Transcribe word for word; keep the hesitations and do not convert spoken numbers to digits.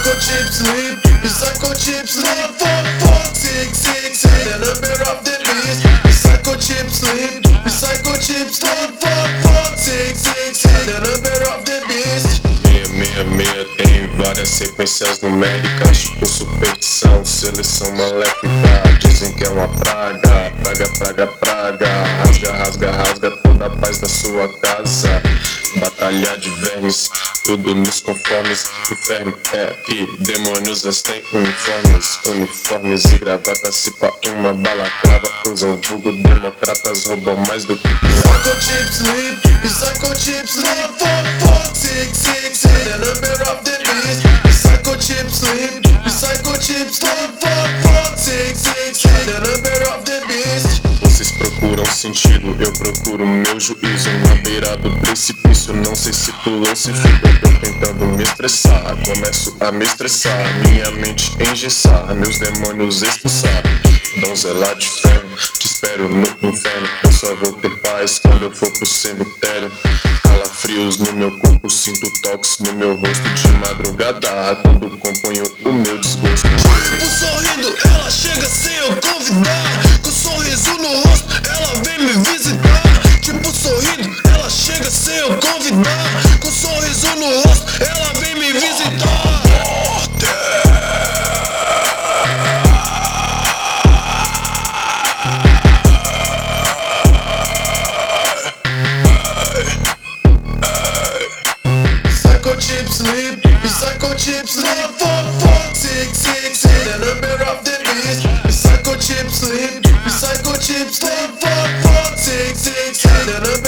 Psycho chip sleep, psycho chip sleep. Fuck, fuck, sick, sick, sick. And a bit of the beast. Psycho chip sleep, psycho chip sleep. Fuck, fuck, sick, sick, sick. And a bit of the beast. Meia, meia, meia tem várias sequências numéricas, tipo superstição, seleção maléfica. Dizem que é uma praga, praga, praga, praga. Rasga, rasga, rasga toda a paz da sua casa. Batalha de vermes, tudo nos conformes. Inferno é aqui, demônios vestem uniformes. Uniformes e gravatas, se pá uma balaclava. Usam vulgo democratas, roubam mais do que Psycho chip sleep, psycho chip sleep. Fuck, fuck, sick, sick, sick. And a bit of the beast. Psycho chip sleep, psycho chip sleep. Fuck, fuck, sick, sick, sick. And a bit of the beast. Vocês procuram sentido, eu procuro meu juízo. Na beira do precipício, não sei se pulo ou se fico. Eu tô tentando me estressar, começo a me estressar. Minha mente engessar, meus demônios expulsar. Donzela de ferro, te espero no inferno. Eu só vou ter paz quando eu for pro cemitério. Calafrios no meu corpo, sinto toques no meu rosto de madrugada, quando componho o meu desgosto. Tipo sorrindo, ela chega sem eu convidar. Com sorriso no rosto, ela vem me visitar. Tipo sorrindo, ela chega sem eu convidar. Com sorriso no rosto, ela vem me visitar. Psycho chip sleep, psycho chip sleep. Fuck, fuck, sick, sick, sick. And a bit of the beast. Psycho chip sleep, psycho chip sleep. Fuck, fuck, sick, sick, sick. And a